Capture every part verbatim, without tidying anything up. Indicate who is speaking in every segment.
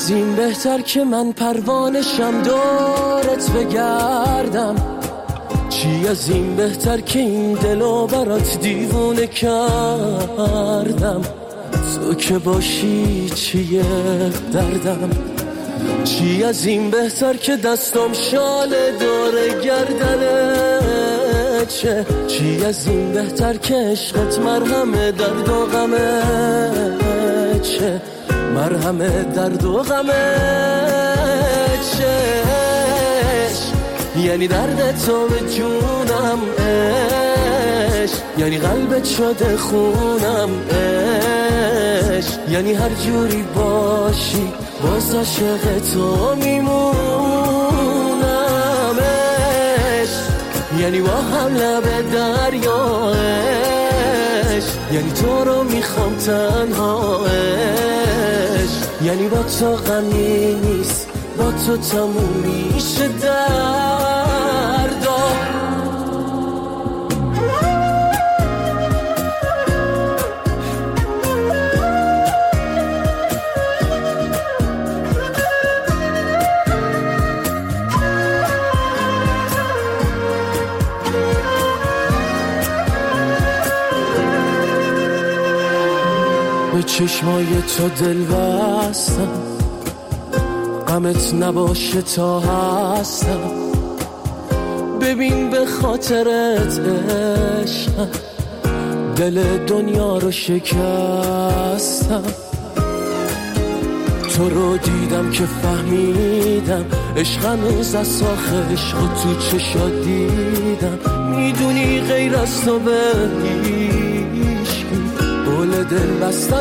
Speaker 1: از این بهتر که من پروانشم دورت بگردم، چی از این بهتر که این دلو برات دیوونه کردم، تو که باشی چیه دردم، چی از این بهتر که دستم شال دور گردنه چه، چی از این بهتر که عشقت مرهم درد و غمه چه، مرهم درد و غمه چه، یعنی درد تو به جونم عشق، یعنی قلبت شده خونم عشق، یعنی هر جوری باشی باز عاشق تو میمونم عشق، یعنی با هم لب دریا عشق، یعنی تو رو میخوام تنها عشق، یعنی با تو غمی نیست با تو تموم میشه دردا. به چشمای تو دل بستم، غمت نباشه تا هستم، ببین به خاطرت عشقم دل دنیا رو شکستم، تو رو دیدم که فهمیدم عشقم از ساخت عشق تو چشات دیدم، میدونی غیر از تو به هیچ قول دل بستن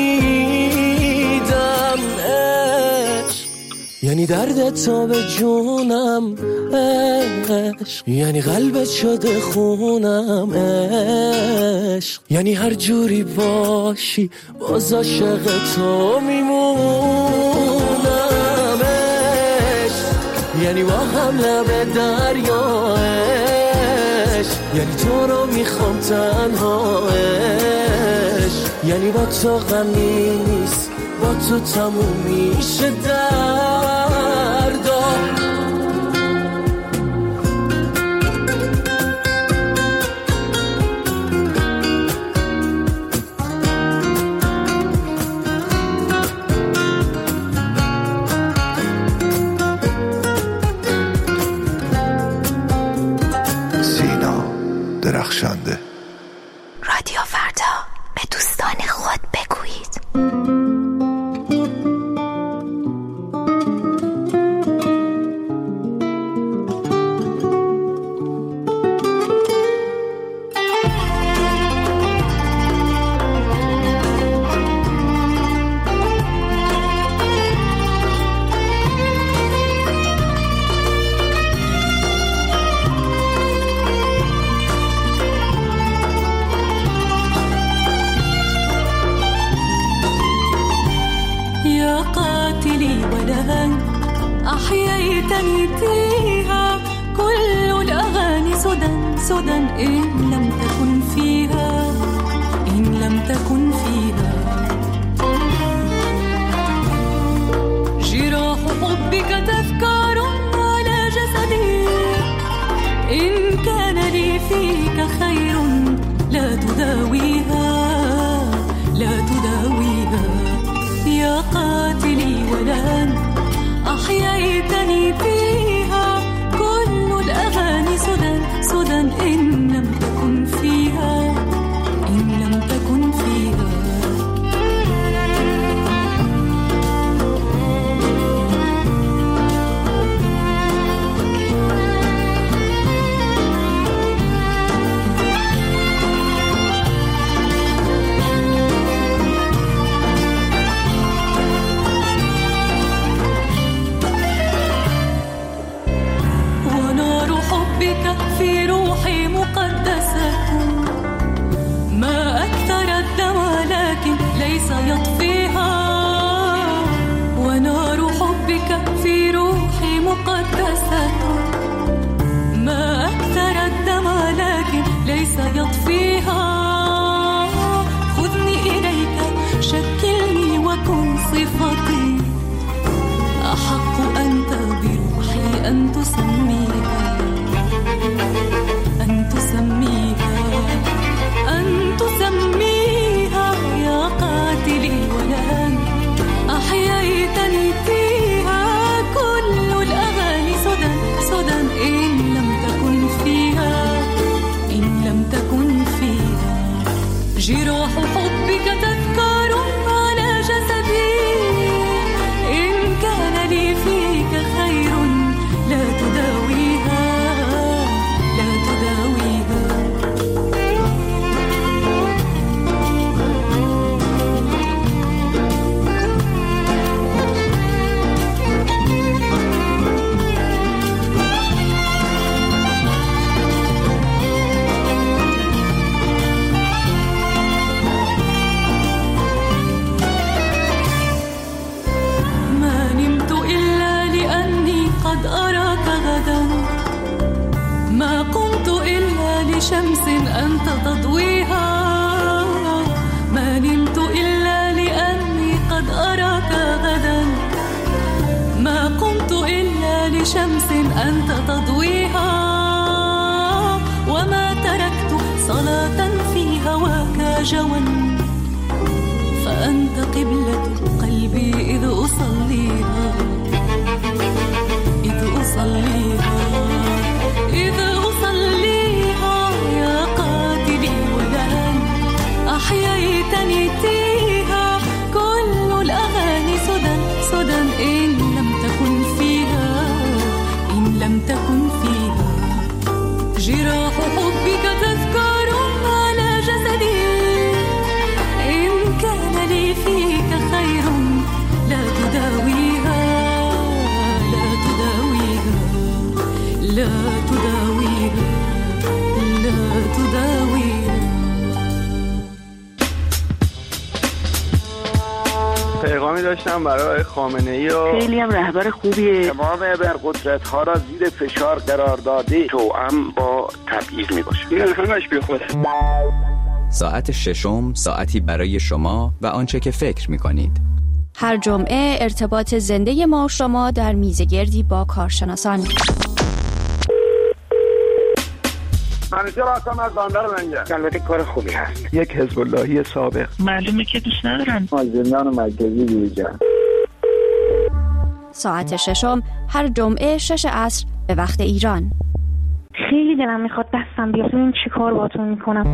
Speaker 1: نمیدم عشق، یعنی درد تو به جونم عشق، یعنی قلبت شده خونم عشق، یعنی هر جوری باشی باز عاشق تو میمونم عشق، یعنی با هم لب دریا عشق، یعنی تو رو میخوام تنها عشق، یعنی با تو غمی نیست با تو تموم میشه دردا.
Speaker 2: سینا درخشنده.
Speaker 3: رادیو فردا، به دوستان خود بگویید.
Speaker 4: أحييتني فيها كل الأغاني سدى سدى إن لم تكن فيها إن لم تكن فيها جراح حبك تذكار على جسدي إن كان لي فيك خير لا تداويها لا تداويها يا قاتلي ولن أحييتني فيها كل الأغاني سدى سدى إن لم تكن أن تسميها أن تسميها أن تسميها يا قاتلي ولن أحييتني فيها كل الأغاني سدى سدى إن لم تكن فيها إن لم تكن فيها جراح حبك تذكار على جسدي إن كان لي فيك خير لا تداويها لا تداويها ما نمت إلا لأني قد أراك غدا ما قمت إلا لشمس أنت تضويها ما نمت إلا لأني قد أراك غدا ما قمت إلا لشمس أنت تضويها وما تركت صلاة في هواك جوا فأنت قبلة قلبي إذ أصليها إذ أصليها إذ أصليها يا قاتلي ولن أحييتني فيها كل الأغاني سدى سدى إن لم تكن فيها إن لم تكن فيها جراح حبك تذكار على جسدي إن كان لي فيك خير لا تداويها لا تداويها لا تداويها لا تداويها
Speaker 5: پیغامی داشتم برای خامنه‌ای و
Speaker 6: خیلی هم رهبر خوبیه.
Speaker 7: تمام ابرقدرت‌ها را زیر فشار قرار داده توأم با تبعیض میباشه. این همش بیخوده.
Speaker 8: ساعت ششم ساعتی برای شما و آنچه که فکر می‌کنید.
Speaker 9: هر جمعه ارتباط زنده ما شما در میزگردی با کارشناسان.
Speaker 7: منیجر هستم از بندر منگه. البته کار خوبی هست.
Speaker 2: یک حزب اللهی سابق.
Speaker 6: معلومه که دوست ندارن.
Speaker 7: از زندان مرکزی بیرون.
Speaker 9: ساعت ششم هر جمعه شش عصر به وقت ایران.
Speaker 10: خیلی دلم میخواد دستم بیاد ببین چی کار باهاتون میکنم.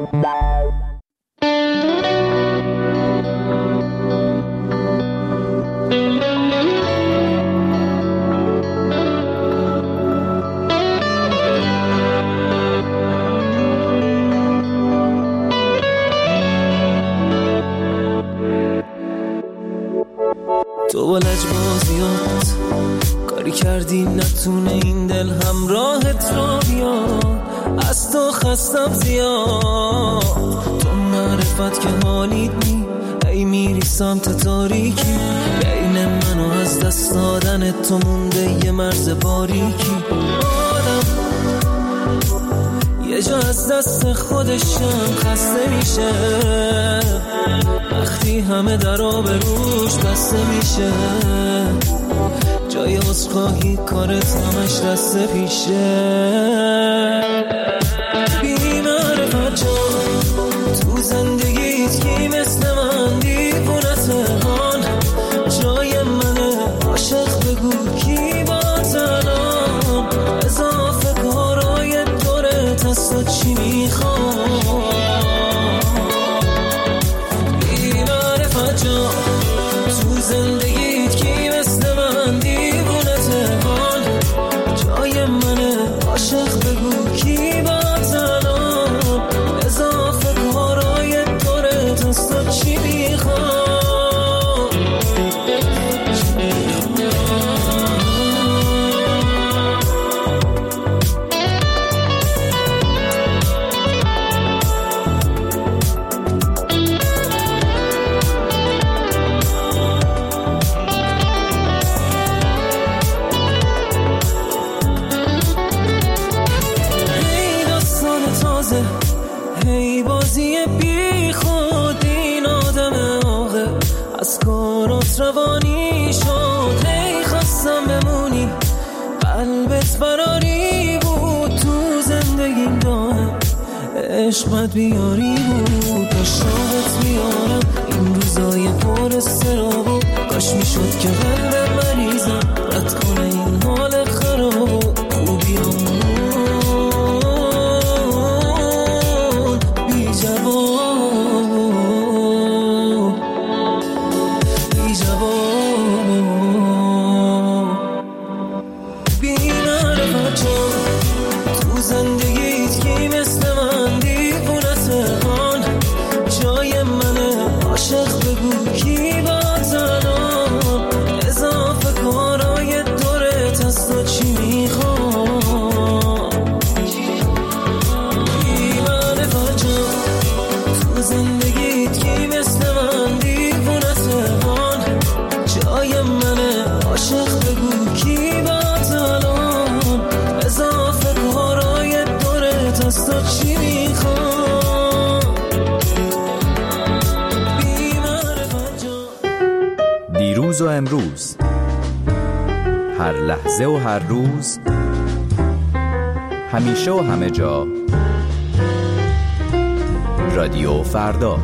Speaker 1: تو با لجبازیات کاری کردی نتونه این دل همراهت رو بیاد از تو خستم زیاد تو معرفت که حالیت نی ای میری سمت تاریکی بین من و از دست دادن تو مونده یه مرز باریکی آدم یه جا از دست خودشم خسته میشه وقتی همه در آب روش بسته میشه جای عذرخواهی کارت همش دست پیشه بی معرفت جان تو زندگیت کی مثل من دیوونت هان جای منه عاشق بگو کی با تنام اضافه کارای دورت هست و چی میخوام بی معرفت جان تو زندگیت کی مثل من دیوونت هان جای منه عاشق بگو کی با تنام اضافه کارای دورت هست و چی میخوام هی بازی بی خود این آدم آقه از کارات روانی شد هی خواستم بمونی عشقت بیاری بود عشقت میارم این روزای پر استرابو کاش میشد که قلب مریضم رد کنه این حال خرابو خوبیامون بی جواب بی جواب بی معرفت جان تو زندگیت کی مثل من دیوونت آن جای منه عاشق بگو کی با تنام اضافه کارای دورت از تو چی میخوام بی معرفت جان تو زندگیت کی مثل من دیوونت آن جای منه عاشق بگو کی با تنام اضافه کارای دورت از تو چی میخوام بی معرفت جان
Speaker 8: دیروز و امروز، هر لحظه و هر روز، همیشه و همه جا، رادیو فردا.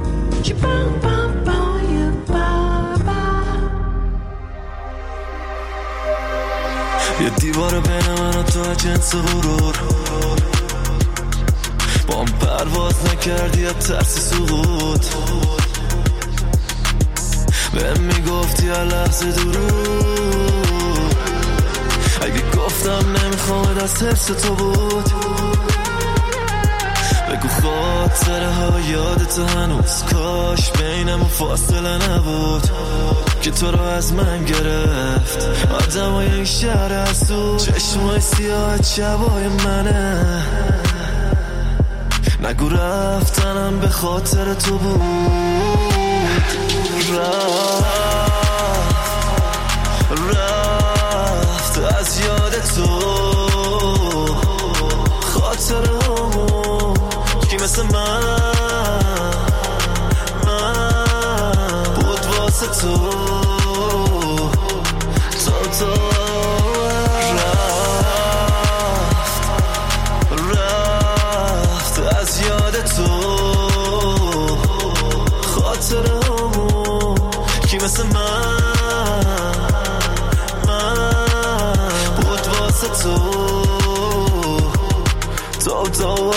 Speaker 1: یه دیوار بین من و تو جنس غرور با هم پرواز نکردی یا ترسی سقوط بهم میگفتی هر لحظه درود اگه گفتم نمیخوام از حرس تو بود بگو خاطره ها یادت هنوز کاش بینمون فاصله نبود که تو رو از من گرفت آدمای این شهر از تو چشمای سیاه شبای منه نگو رفتنم به خاطر تو بود رفت رفت از یاد تو خاطره همون کی مثل من من بود واسه تو تو تو رفت رفت از یاد تو خاطره همون کی مثل من من بود واسه تو تو تو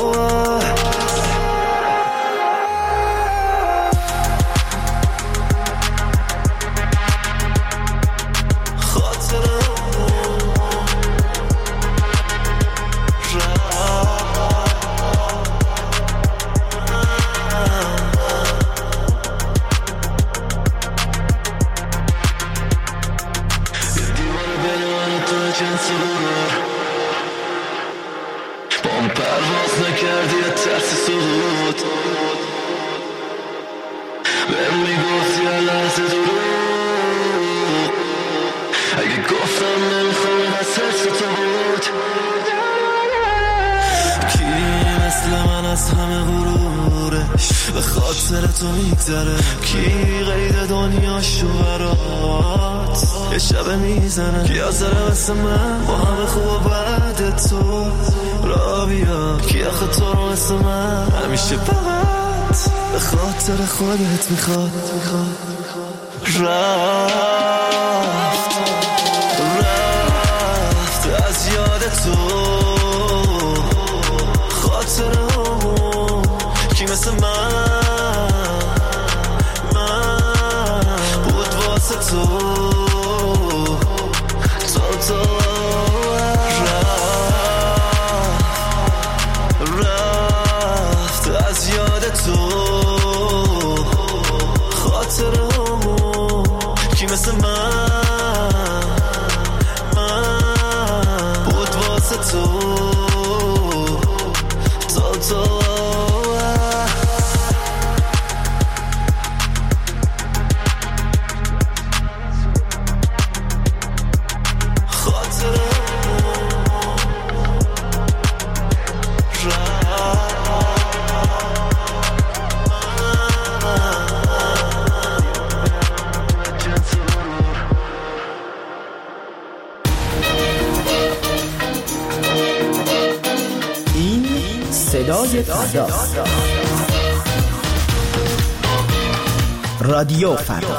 Speaker 1: به خاطر تو میگذره کی قید دنیاشو برات یه شب میزنه کی آزره مثل من با همه خوب و بعد تو را بیا کی آخه تو رو مثل من همیشه فقط به خاطر خودت میخواد رفت رفت از یاد تو خاطر همون کی مثل من من بود واسه تو تو تو رفت رفت از یاد تو خاطر همون کی مثل من من بود واسه تو تو تو
Speaker 11: رادیو فردا.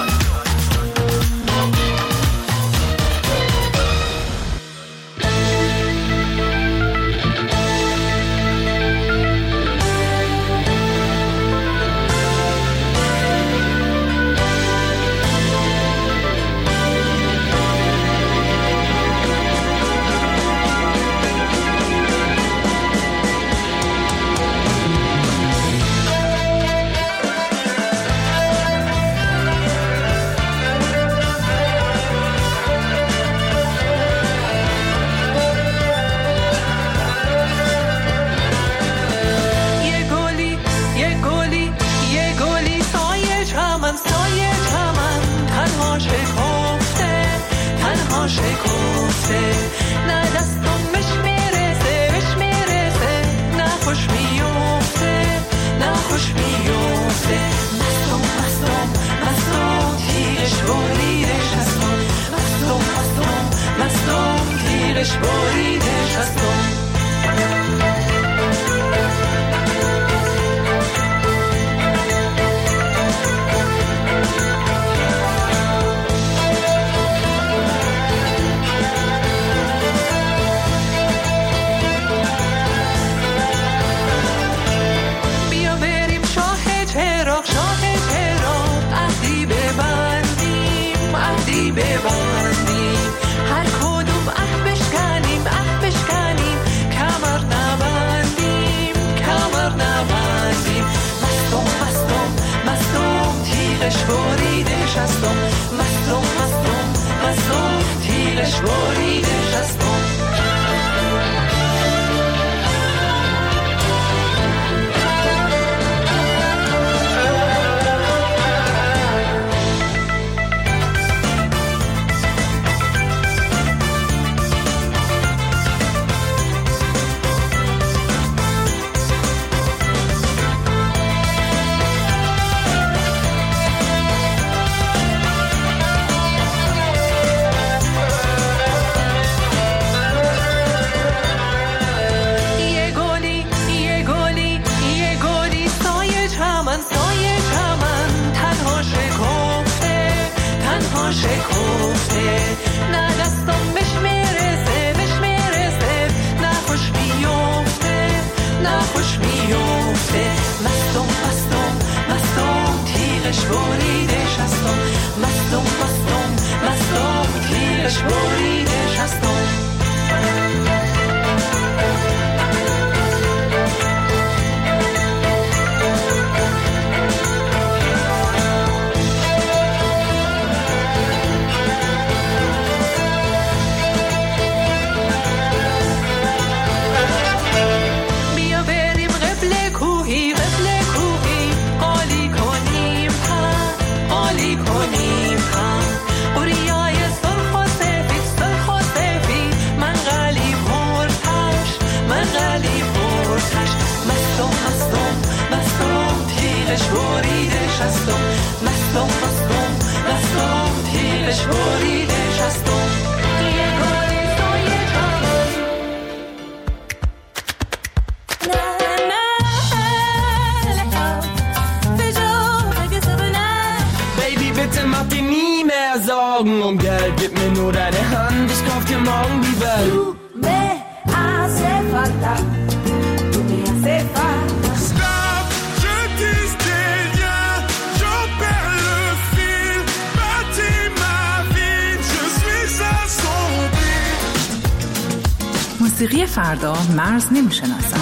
Speaker 12: موسیقی فردا مرز نمی‌شناسد.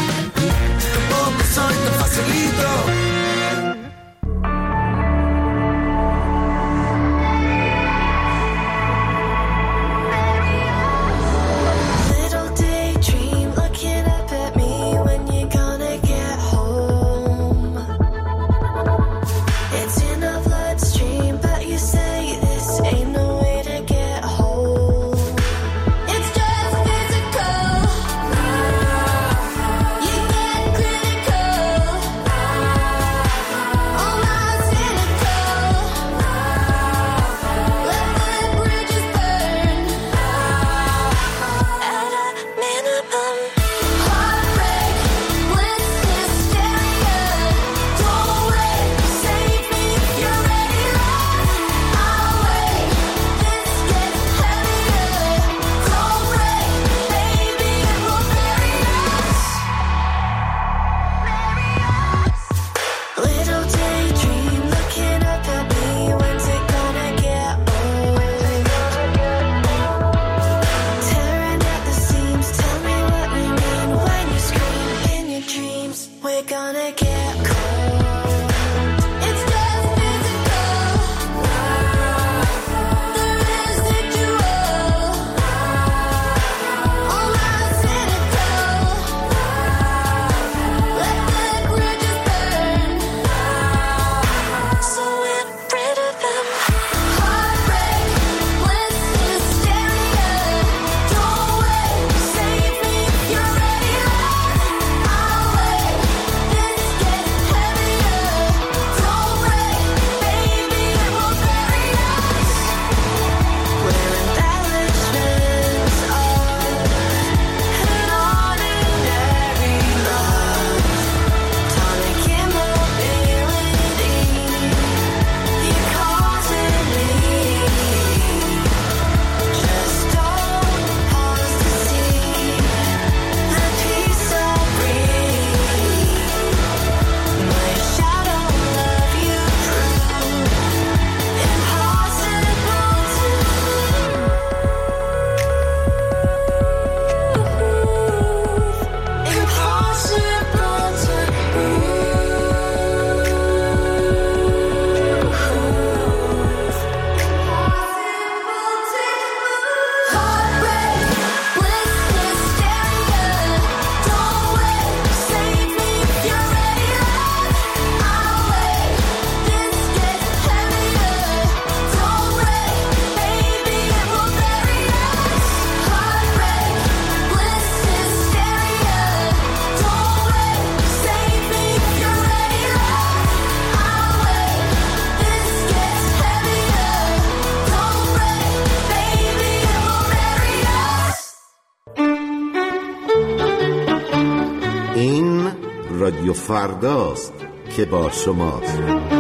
Speaker 13: رادیو فرداست که با شماست.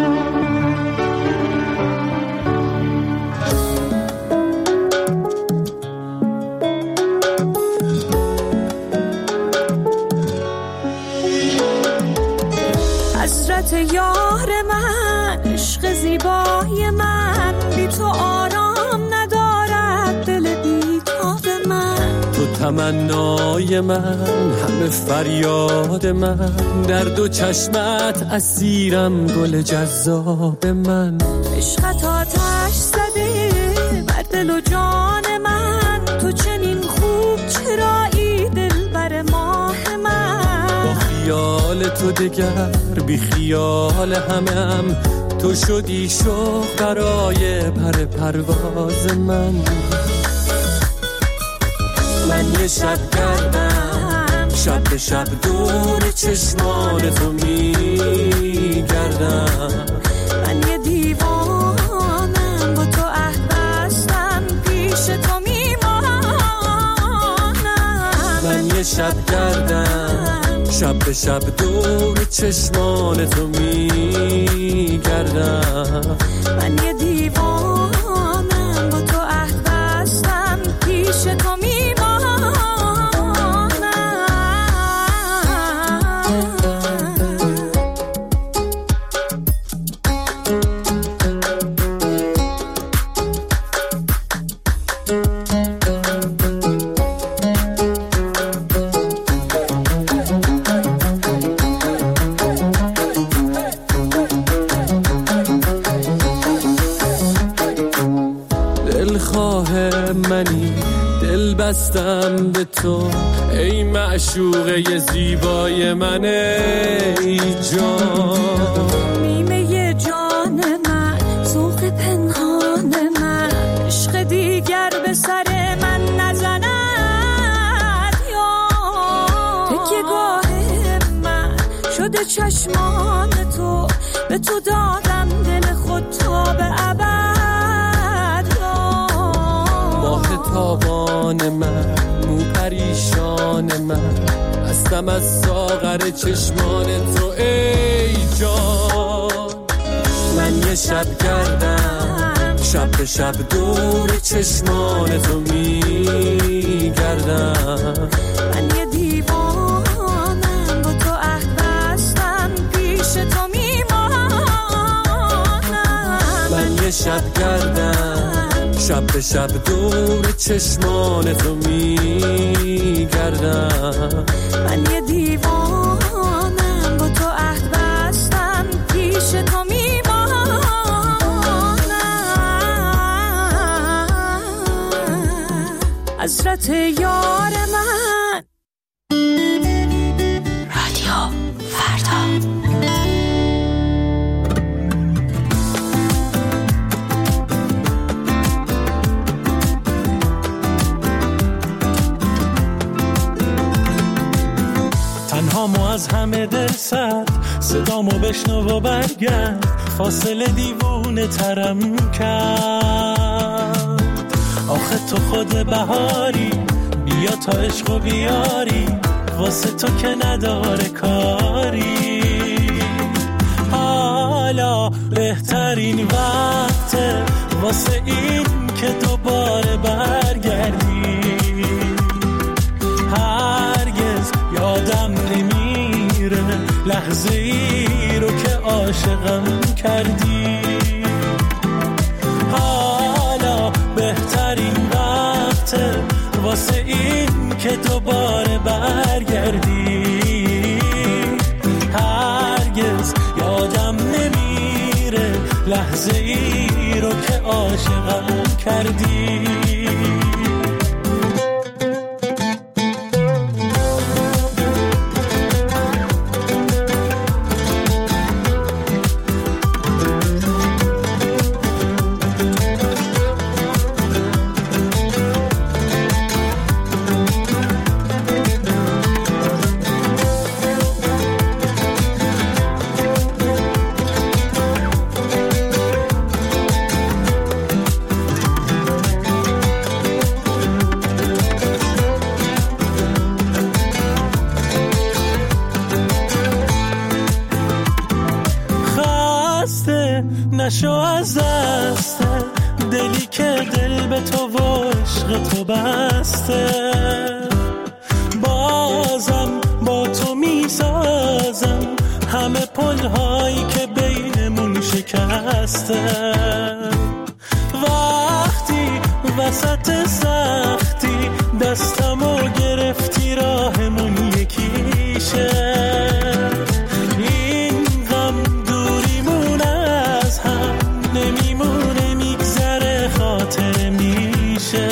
Speaker 4: حسرت یار من، عشق زیبای من، بی تو آرام ندارد دل بیتاب من.
Speaker 1: تو تمنای من، همه فریاد من، در دو چشمت اسیرم گل جذاب من.
Speaker 4: عشقت آتش زده بر دل و جان من، تو چنین خوب چرایی دل بر ماه من.
Speaker 1: با خیال تو دگر بی خیال همم، تو شدی شوق برای پر پرواز من. من یه شب گردم، شب به شب دور چشمان تو میگردم.
Speaker 4: من یه دیوانم، با تو عهد بستم، پیش تو میمانم.
Speaker 1: من یه شب گردم، شب به شب دور چشمان تو میگردم.
Speaker 4: من یه دیوانم، با تو عهد بستم، پیش تو میمانم.
Speaker 1: بستم به تو ای معشوقه زیبای من، ای جان.
Speaker 4: نیمه جان من، ذوق پنهان من، عشق دیگر به سر من نزند یا. تکیه گاه من شده چشمان تو، به تو دادم دل خود تا به ابد.
Speaker 1: تابان من، مو پریشان من، هستم از ساغر چشمان تو ای جان. من یه شب گردم، شب به شب دور چشمان تو میگردم.
Speaker 4: من یه دیوانم، با تو عهد بستم، پیش تو میمانم.
Speaker 1: من یه شب گردم، شب به شب دور چشمان تو میگردم.
Speaker 4: من یه دیوانم، با تو عهد بستم،
Speaker 14: همه دل سرد، صدامو بشنو و برگرد، فاصله دیوونه ترم کرد. آخه تو خود بهاری، بیا تا عشق و بیاری، واسه تو که نداره کاری. حالا بهترین وقته واسه این که دوباره برگردی. هرگز یادم نمیره لحظه ای رو که عاشقم کردی. حالا بهترین وقته واسه این که دوباره برگردی. هرگز یادم نمیره لحظه ای رو که عاشقم کردی. نشو از دست دلی که دل به تو و عشق تو بسته. بازم با تو میسازم همه پلهایی که بینمون شکسته. وقتی وسط سختی دستمو گرفتی راهمون یکیشه. نمیمونه میگذره خاطر میشه.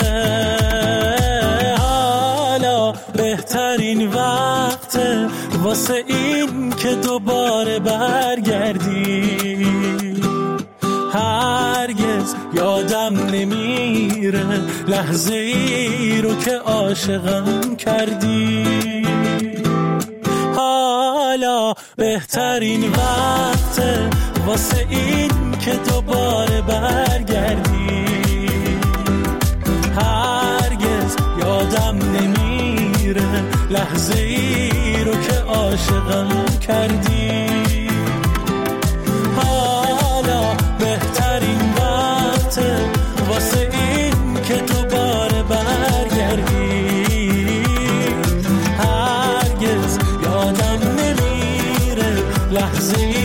Speaker 14: حالا بهترین وقته واسه این که دوباره برگردی. هرگز یادم نمیره لحظه ای رو که عاشقم کردی. حالا بهترین وقته واسه این که دوباره برگردی. هرگز یادم نمیره لحظه ای رو که عاشقم کردی. حالا بهترین وقته واسه این که دوباره برگردی. هرگز یادم نمیره لحظه ای